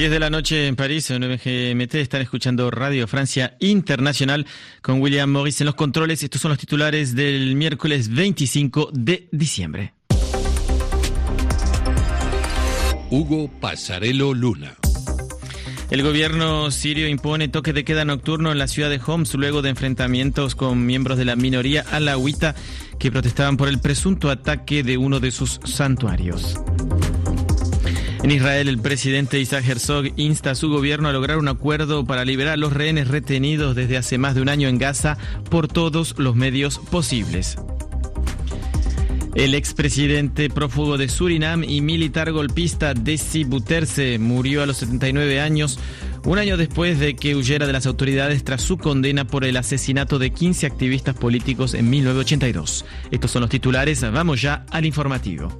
10 de la noche en París, en 9 GMT, están escuchando Radio Francia Internacional con William Morris en los controles. Estos son los titulares del miércoles 25 de diciembre. Hugo Passarello Luna. El gobierno sirio impone toque de queda nocturno en la ciudad de Homs luego de enfrentamientos con miembros de la minoría alauita que protestaban por el presunto ataque de uno de sus santuarios. En Israel, el presidente Isaac Herzog insta a su gobierno a lograr un acuerdo para liberar a los rehenes retenidos desde hace más de un año en Gaza por todos los medios posibles. El expresidente prófugo de Surinam y militar golpista Desi Bouterse murió a los 79 años, un año después de que huyera de las autoridades tras su condena por el asesinato de 15 activistas políticos en 1982. Estos son los titulares, vamos ya al informativo.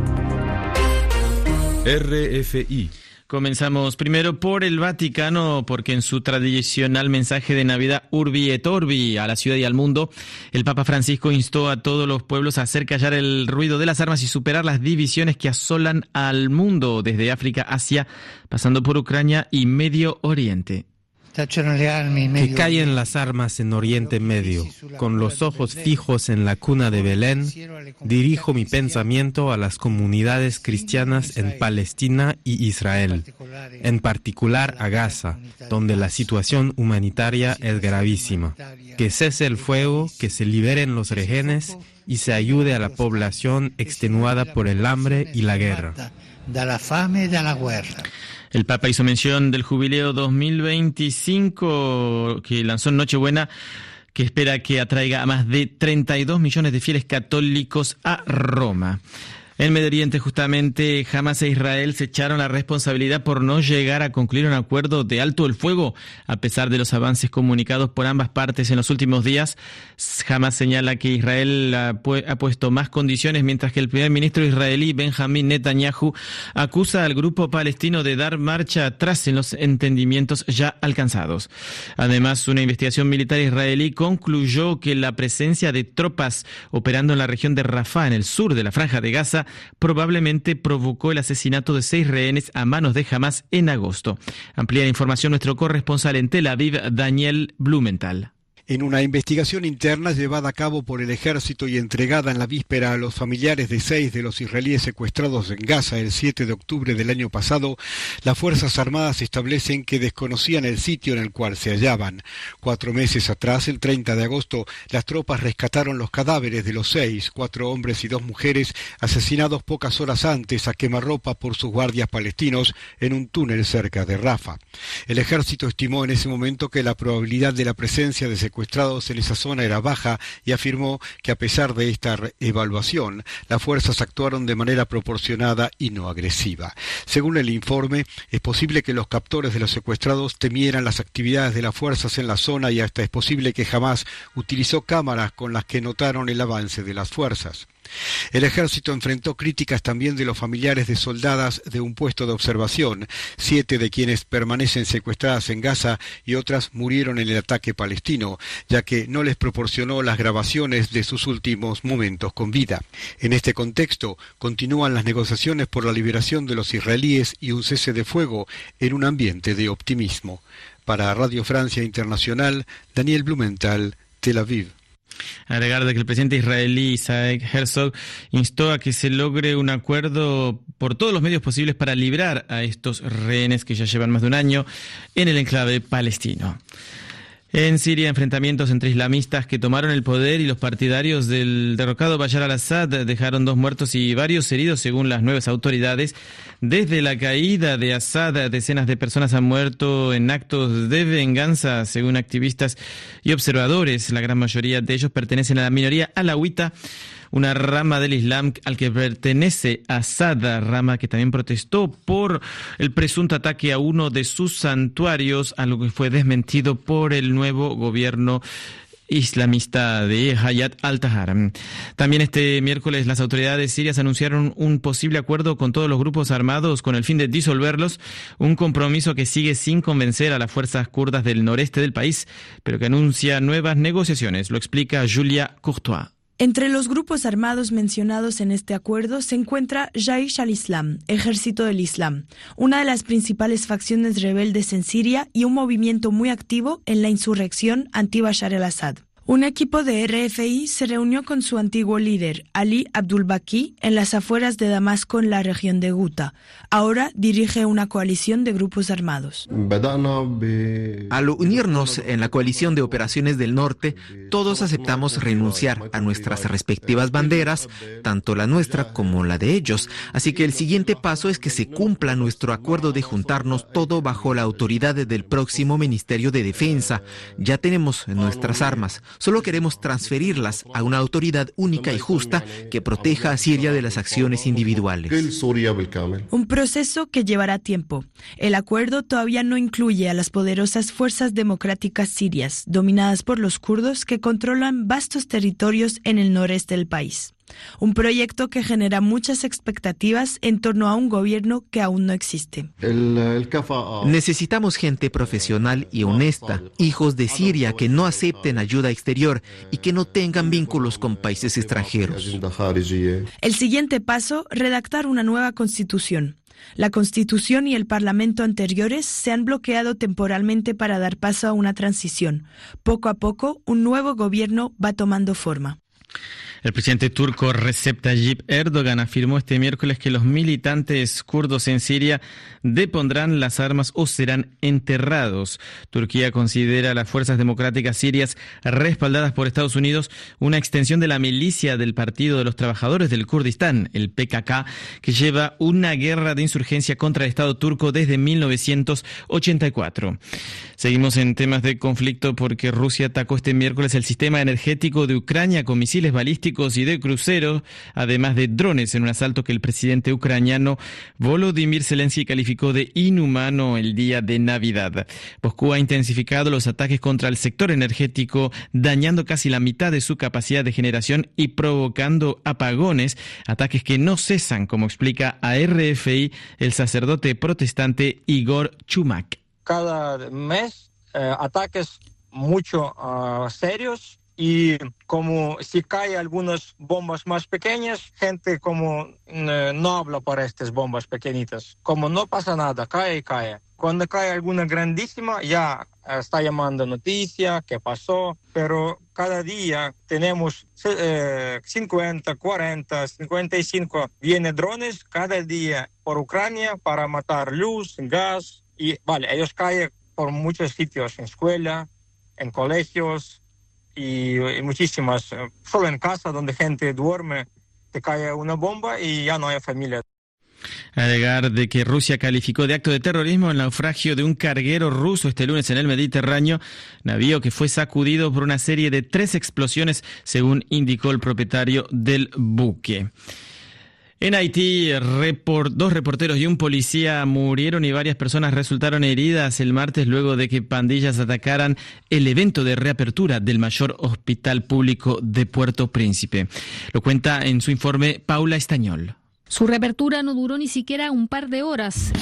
RFI. Comenzamos primero por el Vaticano, porque en su tradicional mensaje de Navidad Urbi et Orbi a la ciudad y al mundo, el Papa Francisco instó a todos los pueblos a hacer callar el ruido de las armas y superar las divisiones que asolan al mundo, desde África, Asia, pasando por Ucrania y Medio Oriente. Que callen las armas en Oriente Medio. Con los ojos fijos en la cuna de Belén, dirijo mi pensamiento a las comunidades cristianas en Palestina y Israel, en particular a Gaza, donde la situación humanitaria es gravísima. Que cese el fuego, que se liberen los rehenes y se ayude a la población extenuada por el hambre y la guerra. El Papa hizo mención del jubileo 2025 que lanzó en Nochebuena, que espera que atraiga a más de 32 millones de fieles católicos a Roma. En Medio Oriente, justamente, Hamas e Israel se echaron la responsabilidad por no llegar a concluir un acuerdo de alto el fuego, a pesar de los avances comunicados por ambas partes en los últimos días. Hamas señala que Israel ha puesto más condiciones, mientras que el primer ministro israelí, Benjamin Netanyahu, acusa al grupo palestino de dar marcha atrás en los entendimientos ya alcanzados. Además, una investigación militar israelí concluyó que la presencia de tropas operando en la región de Rafah, en el sur de la Franja de Gaza, probablemente provocó el asesinato de 6 rehenes a manos de Hamas en agosto. Amplía la información nuestro corresponsal en Tel Aviv, Daniel Blumenthal. En una investigación interna llevada a cabo por el ejército y entregada en la víspera a los familiares de 6 de los israelíes secuestrados en Gaza el 7 de octubre del año pasado, las Fuerzas Armadas establecen que desconocían el sitio en el cual se hallaban. 4 meses atrás, el 30 de agosto, las tropas rescataron los cadáveres de los 6, 4 hombres y 2 mujeres, asesinados pocas horas antes a quemarropa por sus guardias palestinos en un túnel cerca de Rafah. El ejército estimó en ese momento que la probabilidad de la presencia de secuestrados en esa zona era baja y afirmó que a pesar de esta evaluación, las fuerzas actuaron de manera proporcionada y no agresiva. Según el informe, es posible que los captores de los secuestrados temieran las actividades de las fuerzas en la zona y hasta es posible que Hamas utilizó cámaras con las que notaron el avance de las fuerzas. El ejército enfrentó críticas también de los familiares de soldadas de un puesto de observación, 7 de quienes permanecen secuestradas en Gaza y otras murieron en el ataque palestino, ya que no les proporcionó las grabaciones de sus últimos momentos con vida. En este contexto, continúan las negociaciones por la liberación de los israelíes y un cese de fuego en un ambiente de optimismo. Para Radio Francia Internacional, Daniel Blumenthal, Tel Aviv. Agregar de que el presidente israelí Isaac Herzog instó a que se logre un acuerdo por todos los medios posibles para librar a estos rehenes que ya llevan más de un año en el enclave palestino. En Siria, enfrentamientos entre islamistas que tomaron el poder y los partidarios del derrocado Bashar al-Assad dejaron 2 muertos y varios heridos, según las nuevas autoridades. Desde la caída de Assad, decenas de personas han muerto en actos de venganza, según activistas y observadores. La gran mayoría de ellos pertenecen a la minoría alauita, una rama del Islam al que pertenece Assad, rama que también protestó por el presunto ataque a uno de sus santuarios, algo que fue desmentido por el nuevo gobierno islamista de Hayat al-Tahrir. También este miércoles las autoridades sirias anunciaron un posible acuerdo con todos los grupos armados con el fin de disolverlos, un compromiso que sigue sin convencer a las fuerzas kurdas del noreste del país, pero que anuncia nuevas negociaciones. Lo explica Julia Courtois. Entre los grupos armados mencionados en este acuerdo se encuentra Jaish al-Islam, Ejército del Islam, una de las principales facciones rebeldes en Siria y un movimiento muy activo en la insurrección anti-Bashar al-Assad. Un equipo de RFI se reunió con su antiguo líder, Ali Abdul-Baki, en las afueras de Damasco, en la región de Guta. Ahora dirige una coalición de grupos armados. Al unirnos en la coalición de operaciones del norte, todos aceptamos renunciar a nuestras respectivas banderas, tanto la nuestra como la de ellos. Así que el siguiente paso es que se cumpla nuestro acuerdo de juntarnos todo bajo la autoridad del próximo Ministerio de Defensa. Ya tenemos nuestras armas. Solo queremos transferirlas a una autoridad única y justa que proteja a Siria de las acciones individuales. Un proceso que llevará tiempo. El acuerdo todavía no incluye a las poderosas fuerzas democráticas sirias, dominadas por los kurdos que controlan vastos territorios en el noreste del país. Un proyecto que genera muchas expectativas en torno a un gobierno que aún no existe. Necesitamos gente profesional y honesta, hijos de Siria que no acepten ayuda exterior y que no tengan vínculos con países extranjeros. El siguiente paso, redactar una nueva constitución. La Constitución y el Parlamento anteriores se han bloqueado temporalmente para dar paso a una transición. Poco a poco, un nuevo gobierno va tomando forma. El presidente turco Recep Tayyip Erdogan afirmó este miércoles que los militantes kurdos en Siria depondrán las armas o serán enterrados. Turquía considera a las fuerzas democráticas sirias respaldadas por Estados Unidos una extensión de la milicia del Partido de los Trabajadores del Kurdistán, el PKK, que lleva una guerra de insurgencia contra el Estado turco desde 1984. Seguimos en temas de conflicto porque Rusia atacó este miércoles el sistema energético de Ucrania con misiles balísticos y de cruceros, además de drones, en un asalto que el presidente ucraniano Volodymyr Zelensky calificó de inhumano el día de Navidad. Moscú ha intensificado los ataques contra el sector energético, dañando casi la mitad de su capacidad de generación y provocando apagones, ataques que no cesan, como explica a RFI el sacerdote protestante Igor Chumak. Cada mes ataques mucho serios. Y como si caen algunas bombas más pequeñas, gente como no habla para estas bombas pequeñitas. Como no pasa nada, cae y cae. Cuando cae alguna grandísima, ya está llamando noticia, qué pasó. Pero cada día tenemos 50, 40, 55 vienen drones cada día por Ucrania para matar luz, gas. Y vale, ellos caen por muchos sitios, en escuela, en colegios, y muchísimas, solo en casa donde gente duerme, te cae una bomba y ya no hay familia. Agregar de que Rusia calificó de acto de terrorismo el naufragio de un carguero ruso este lunes en el Mediterráneo, navío que fue sacudido por una serie de 3 explosiones, según indicó el propietario del buque. En Haití, 2 reporteros y un policía murieron y varias personas resultaron heridas el martes luego de que pandillas atacaran el evento de reapertura del mayor hospital público de Puerto Príncipe. Lo cuenta en su informe Paula Estañol. Su reapertura no duró ni siquiera un par de horas.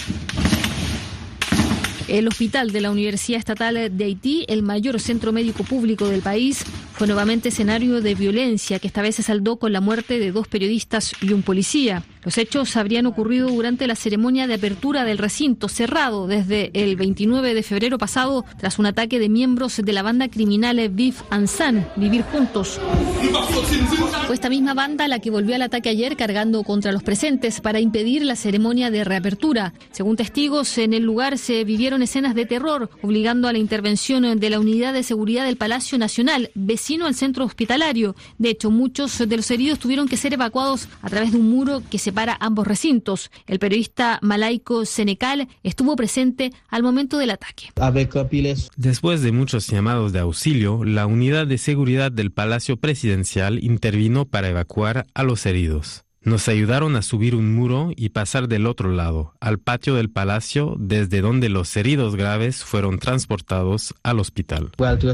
El hospital de la Universidad Estatal de Haití, el mayor centro médico público del país, fue nuevamente escenario de violencia que esta vez se saldó con la muerte de 2 periodistas y un policía. Los hechos habrían ocurrido durante la ceremonia de apertura del recinto, cerrado desde el 29 de febrero pasado tras un ataque de miembros de la banda criminal Vivre Ensemble, Vivir Juntos. Fue esta misma banda la que volvió al ataque ayer cargando contra los presentes para impedir la ceremonia de reapertura. Según testigos, en el lugar se vivieron escenas de terror, obligando a la intervención de la Unidad de Seguridad del Palacio Nacional, vecino al centro hospitalario. De hecho, muchos de los heridos tuvieron que ser evacuados a través de un muro que separa ambos recintos. El periodista Malaiko Senecal estuvo presente al momento del ataque. Después de muchos llamados de auxilio, la Unidad de Seguridad del Palacio Presidencial intervino para evacuar a los heridos. Nos ayudaron a subir un muro y pasar del otro lado, al patio del palacio, desde donde los heridos graves fueron transportados al hospital.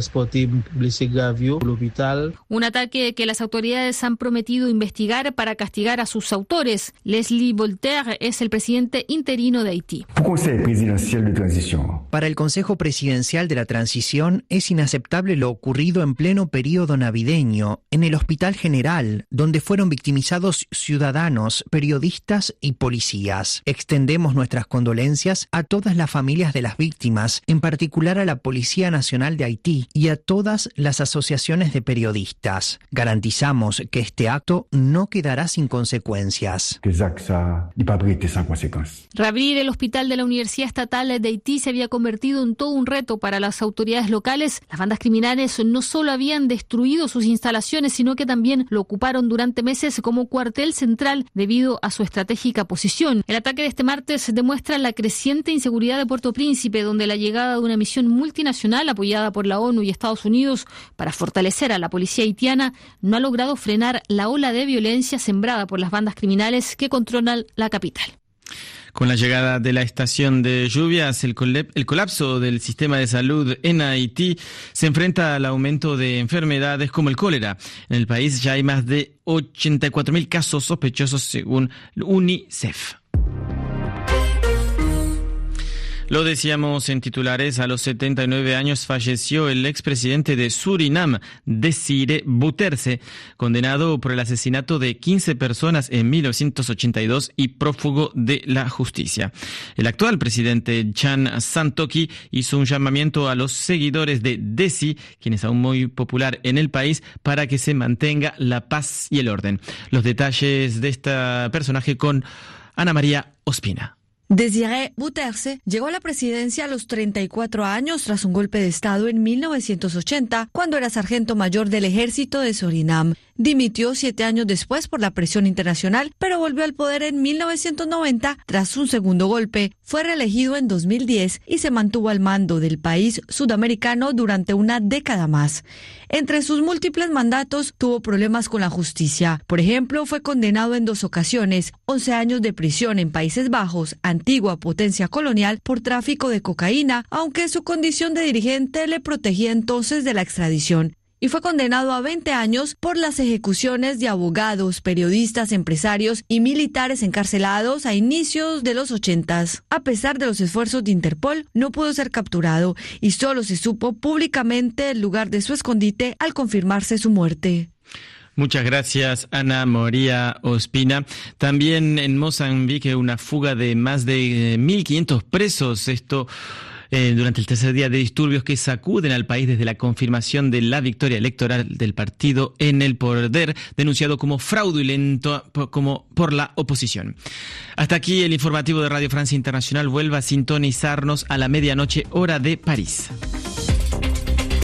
Un ataque que las autoridades han prometido investigar para castigar a sus autores. Leslie Voltaire es el presidente interino de Haití. Para el Consejo Presidencial de la Transición es inaceptable lo ocurrido en pleno período navideño en el Hospital General, donde fueron victimizados ciudadanos, periodistas y policías. Extendemos nuestras condolencias a todas las familias de las víctimas, en particular a la Policía Nacional de Haití y a todas las asociaciones de periodistas. Garantizamos que este acto no quedará sin consecuencias. Reabrir el hospital de la Universidad Estatal de Haití se había convertido en todo un reto para las autoridades locales. Las bandas criminales no solo habían destruido sus instalaciones, sino que también lo ocuparon durante meses como cuartel central debido a su estratégica posición. El ataque de este martes demuestra la creciente inseguridad de Puerto Príncipe, donde la llegada de una misión multinacional apoyada por la ONU y Estados Unidos para fortalecer a la policía haitiana no ha logrado frenar la ola de violencia sembrada por las bandas criminales que controlan la capital. Con la llegada de la estación de lluvias, el colapso del sistema de salud en Haití se enfrenta al aumento de enfermedades como el cólera. En el país ya hay más de 84.000 casos sospechosos según UNICEF. Lo decíamos en titulares, a los 79 años falleció el expresidente de Surinam, Desire Bouterse, condenado por el asesinato de 15 personas en 1982 y prófugo de la justicia. El actual presidente Chan Santoki hizo un llamamiento a los seguidores de Desi, quien es aún muy popular en el país, para que se mantenga la paz y el orden. Los detalles de este personaje con Ana María Ospina. Desire Bouterse llegó a la presidencia a los 34 años tras un golpe de Estado en 1980, cuando era sargento mayor del ejército de Surinam. Dimitió 7 años después por la presión internacional, pero volvió al poder en 1990 tras un segundo golpe. Fue reelegido en 2010 y se mantuvo al mando del país sudamericano durante una década más. Entre sus múltiples mandatos tuvo problemas con la justicia. Por ejemplo, fue condenado en 2 ocasiones, 11 años de prisión en Países Bajos, antigua potencia colonial, por tráfico de cocaína, aunque su condición de dirigente le protegía entonces de la extradición. Y fue condenado a 20 años por las ejecuciones de abogados, periodistas, empresarios y militares encarcelados a inicios de los 80s. A pesar de los esfuerzos de Interpol, no pudo ser capturado y solo se supo públicamente el lugar de su escondite al confirmarse su muerte. Muchas gracias, Ana María Ospina. También en Mozambique una fuga de más de 1.500 presos. Esto durante el tercer día de disturbios que sacuden al país desde la confirmación de la victoria electoral del partido en el poder, denunciado como fraudulento por la oposición. Hasta aquí el informativo de Radio Francia Internacional. Vuelva a sintonizarnos a la medianoche, hora de París.